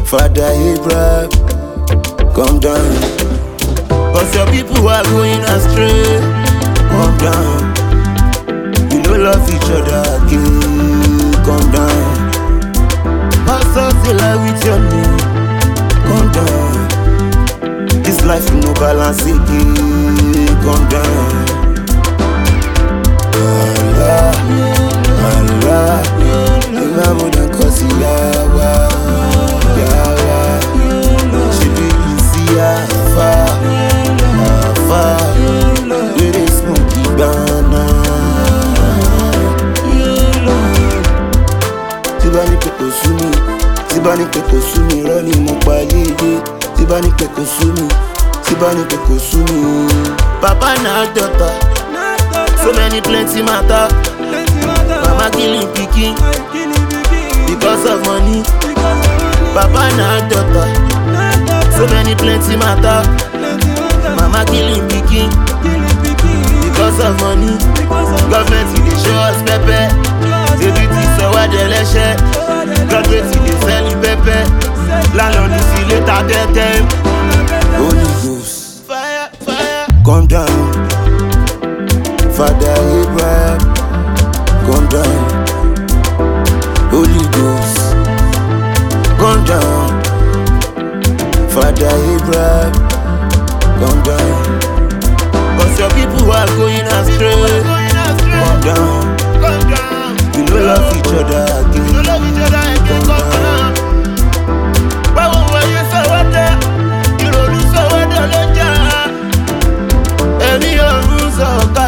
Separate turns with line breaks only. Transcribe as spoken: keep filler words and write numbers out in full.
Father Abraham, come down. Cause your people are going astray. Come down. We don't love each other again. Come down. Pastor still lie with your name. Come down. This life no balance again. Come down. Allah, Allah, Allah more than cause yawa, yawa. She be easy afa, afa. We dey smoky banana. Tibani peko sumi, tibani peko sumi, roni mo pa yeye. Tibani peko sumi, tibani peko sumi. Papa na daughter. So many plenty matter. Mama killing pikin because of money. Papa na daughter. So many plenty matter. Mama killing pikin because of money. Government dey show us pepper. Everything so what they let. Graduate dey sell pepper. Landlord is later dead them. Holy Ghost, fire, fire, come down. Father Abraham, come down. Holy Ghost, come down. Father Abraham, come down. Cause your people are going astray. Come down. We don't love each other again. We don't love each other again. Come down. Why won't you say what the? You don't lose what the legend. Any of us are